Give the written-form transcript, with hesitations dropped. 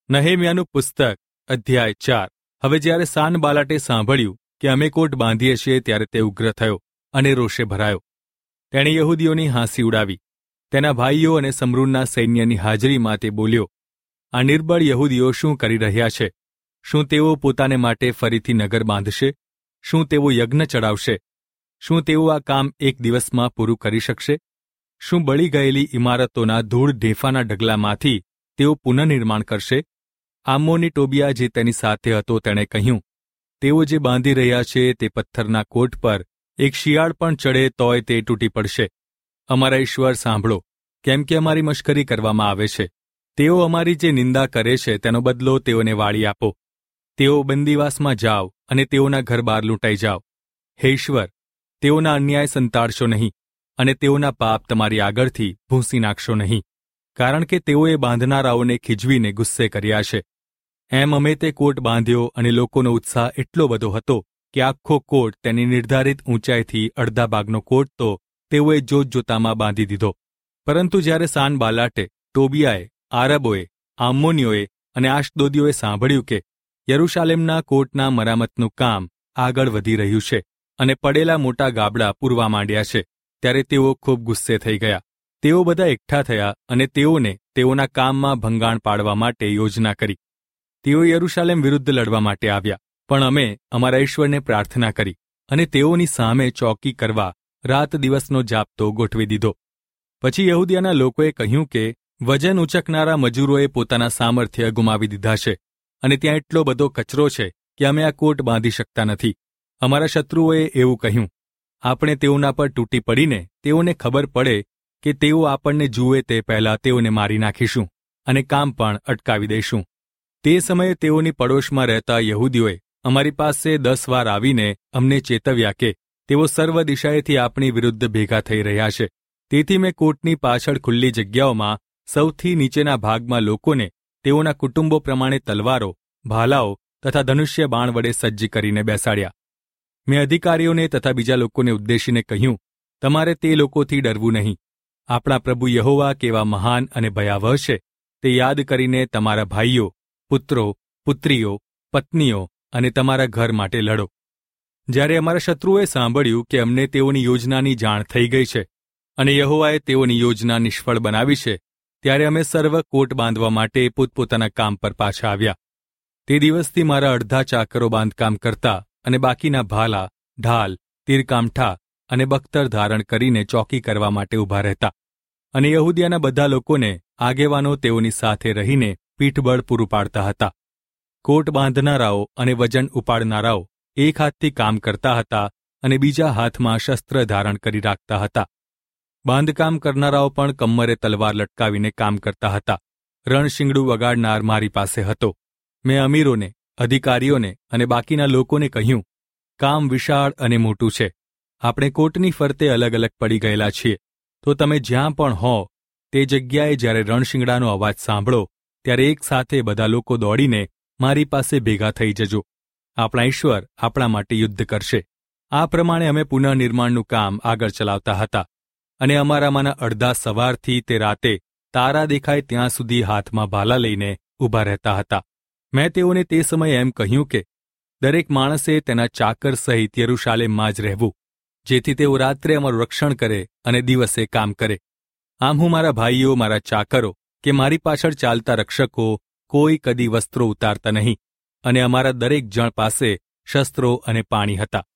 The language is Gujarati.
નહેમ્યાનું પુસ્તક અધ્યાય 4। હવે જ્યારે સાનબાલાટે સાંભળ્યું કે અમે કોટ બાંધીએ છીએ ત્યારે તે ઉગ્ર થયો અને રોષે ભરાયો. તેણે યહૂદીઓની હાંસી ઉડાવી. તેના ભાઈઓ અને સમરૂનના સૈન્યની હાજરીમાં તે બોલ્યો, આ નિર્બળ યહૂદીઓ શું કરી રહ્યા છે? શું તેઓ પોતાને માટે ફરીથી નગર બાંધશે? શું તેઓ યજ્ઞ ચડાવશે? શું તેઓ આ કામ એક દિવસમાં પૂરું કરી શકશે? શું બળી ગયેલી ઇમારતોના ધૂળ ઢેફાના ઢગલામાંથી તેઓ પુનઃનિર્માણ કરશે? આમ્મોની ટોબિયા જે તેની સાથે હતો તેણે કહ્યું, તેઓ જે બાંધી રહ્યા છે તે પથ્થરના કોટ પર એક શિયાળ પણ ચડે તોય તે તૂટી પડશે. અમારા ઈશ્વર સાંભળો, કેમ કે અમારી મશ્કરી કરવામાં આવે છે. તેઓ અમારી જે નિંદા કરે છે તેનો બદલો તેઓને વાળી આપો. તેઓ બંદીવાસમાં જાઓ અને તેઓના ઘર બહાર લૂંટાઈ જાઓ. હે ઈશ્વર, તેઓના અન્યાય સંતાડશો નહીં અને તેઓના પાપ તમારી આગળથી ભૂંસી નાખશો નહીં, કારણ કે તેઓએ બાંધનારાઓને ખીજવીને ગુસ્સે કર્યા છે. એમ અમે તે કોટ બાંધ્યો અને લોકોનો ઉત્સાહ એટલો બધો હતો કે આખો કોટ તેની નિર્ધારિત ઊંચાઈથી અડધા ભાગનો કોટ તો તેઓએ જોતજોતામાં બાંધી દીધો. પરંતુ જ્યારે સાનબાલાટે, ટોબિયાએ, આરબોએ, આમ્મોનીઓએ અને આશદોદીઓએ સાંભળ્યું કે યરૂશાલેમના કોટના મરામતનું કામ આગળ વધી રહ્યું છે અને પડેલા મોટા ગાબડા પૂરવા માંડ્યા છે, ત્યારે તેઓ ખૂબ ગુસ્સે થઈ ગયા. તેઓ બધા એકઠા થયા અને તેઓને તેઓના કામમાં ભંગાણ પાડવા માટે યોજના કરી. તેઓ યરૂશાલેમ વિરુદ્ધ લડવા માટે આવ્યા, પણ અમે અમારા ઈશ્વરને પ્રાર્થના કરી અને તેઓની સામે ચોકી કરવા રાત દિવસનો જાપ્તો ગોઠવી દીધો. પછી યહૂદિયાના લોકોએ કહ્યું કે વજન ઊંચકનારા મજૂરોએ પોતાના સામર્થ્ય ગુમાવી દીધા છે અને ત્યાં એટલો બધો કચરો છે કે અમે આ કોટ બાંધી શકતા નથી. અમારા શત્રુઓએ એવું કહ્યું, આપણે તેઓના પર તૂટી પડીને તેઓને ખબર પડે કે તેઓ આપણને જુએ તે પહેલાં તેઓને મારી નાખીશું અને કામ પણ અટકાવી દઈશું. તે સમયે તેઓની પડોશમાં રહેતા યહૂદીઓએ અમારી પાસે 10 વાર આવીને અમને ચેતવ્યા કે તેઓ સર્વ દિશાએથી આપણી વિરુદ્ધ ભેગા થઈ રહ્યા છે. તેથી મેં કોટની પાછળ ખુલ્લી જગ્યાઓમાં સૌથી નીચેના ભાગમાં લોકોને તેઓના કુટુંબો પ્રમાણે તલવારો, ભાલાઓ તથા ધનુષ્ય બાણ વડે સજ્જ કરીને બેસાડ્યા. મેં અધિકારીઓને તથા બીજા લોકોને ઉદ્દેશીને કહ્યું, તમારે તે લોકોથી ડરવું નહીં. આપણા પ્રભુ યહોવા કેવા મહાન અને ભયાવહ છે તે યાદ કરીને તમારા ભાઈઓ, પુત્રો, પુત્રીઓ, પત્નીઓ અને તમારા ઘર માટે લડો. જ્યારે અમારા શત્રુઓએ સાંભળ્યું કે અમને તેઓની યોજનાની જાણ થઈ ગઈ છે અને યહોવાએ તેઓની યોજના નિષ્ફળ બનાવી છે, ત્યારે અમે સર્વ કોટ બાંધવા માટે પોતપોતાના કામ પર પાછા આવ્યા. તે દિવસથી મારા અડધા ચાકરો બાંધકામ કરતા અને બાકીના ભાલા, ઢાલ, તીરકામઠા અને બખ્તર ધારણ કરીને ચોકી કરવા માટે ઊભા રહેતા. અને યહૂદિયાના બધા લોકોને આગેવાનો તેઓની સાથે રહીને પીઠબળ પૂરું પાડતા હતા. કોટ બાંધનારાઓ અને વજન ઉપાડનારાઓ એક હાથથી કામ કરતા હતા અને બીજા હાથમાં શસ્ત્ર ધારણ કરી રાખતા હતા. બાંધકામ કરનારાઓ પણ કમરે તલવાર લટકાવીને કામ કરતા હતા. રણશીંગડું વગાડનાર મારી પાસે હતો. મેં અમીરોને, અધિકારીઓને અને બાકીના લોકોને કહ્યું, કામ વિશાળ અને મોટું છે. આપણે કોટની ફરતે અલગ અલગ પડી ગયેલા છીએ, તો તમે જ્યાં પણ હો તે જગ્યાએ જ્યારે રણશીંગડાનો અવાજ સાંભળો ત્યારે એક સાથે બધા લોકો દોડીને મારી પાસે ભેગા થઈ જજો. આપણા ઈશ્વર આપણા માટે યુદ્ધ કરશે. આ પ્રમાણે અમે પુનઃનિર્માણનું કામ આગળ ચલાવતા હતા અને અમારામાંના અડધા સવારથી તે રાતે તારા દેખાય ત્યાં સુધી હાથમાં ભાલા લઈને ઊભા રહેતા હતા. મેં તેઓને તે સમયે એમ કહ્યું કે દરેક માણસે તેના ચાકર સહિત યરૂશાલેમમાં જ રહેવું, જેથી તેઓ રાત્રે અમારું રક્ષણ કરે અને દિવસે કામ કરે. આમ હું મારા ભાઈઓ, મારા ચાકરો કે મારી પાછળ ચાલતા રક્ષકો કોઈ કદી વસ્ત્રો ઉતારતા નહીં અને અમારા દરેક જણ પાસે શસ્ત્રો અને પાણી હતા.